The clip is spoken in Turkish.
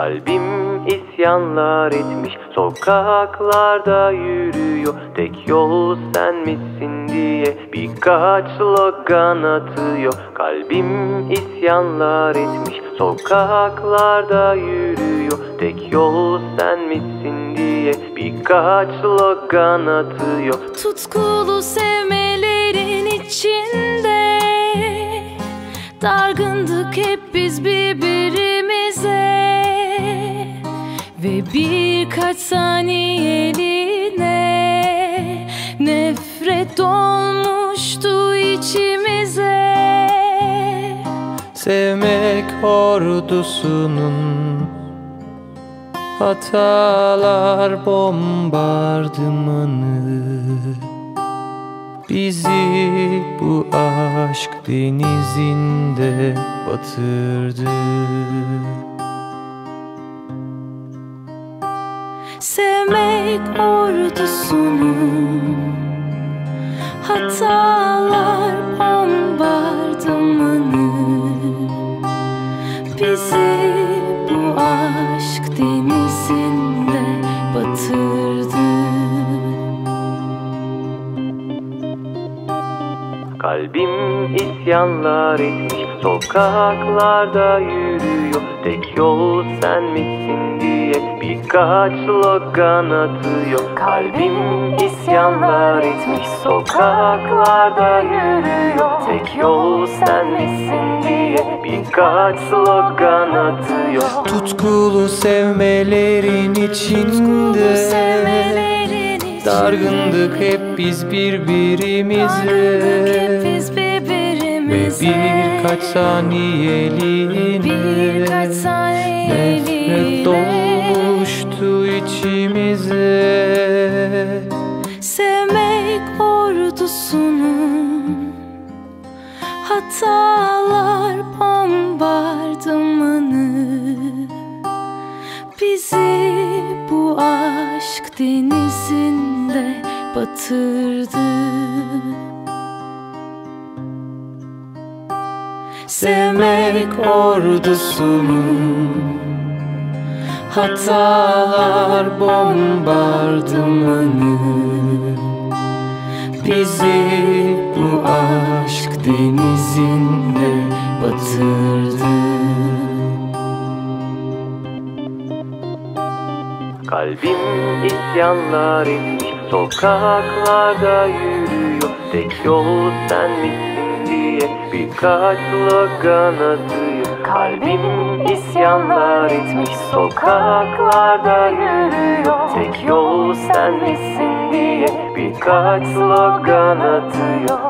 Kalbim isyanlar etmiş, sokaklarda yürüyor. Tek yol sen misin diye birkaç slogan atıyor. Kalbim isyanlar etmiş, sokaklarda yürüyor. Tek yol sen misin diye birkaç slogan atıyor. Tutkulu sevmelerin içinde dargındık hep biz birbirimize, ve birkaç saniyeliğine nefret dolmuştu içimize. Sevmek ordusunun hatalar bombardımanı bizi bu aşk denizinde batırdı. Sevmek ordusunun hatalar bombardımanı bizi bu aşk denizinde batırdı. Kalbim isyanlar etmiş, sokaklarda yürüyor. Tek yol sen misin diye birkaç slogan atıyor. Kalbim isyanlar etmiş, sokaklarda yürüyor. Tek yol sen misin diye birkaç slogan atıyor. Tutkulu sevmelerin içinde dargındık hep biz birbirimize, ve birkaç saniyeliğine nefret dolmuştu içimize. Sevmek ordusunun hatalar bombardımanı bizi bu aşk denizinde batırdı. Sevmek ordusunun hatalar bombardımanı bizi bu aşk denizinde batırdı. Kalbim isyanlar etmiş, sokaklarda yürüyor. Tek yol sen misin diye birkaç slogan atıyor. Kalbim isyanlar etmiş, sokaklarda yürüyor. Tek yol sen misin diye birkaç slogan atıyor.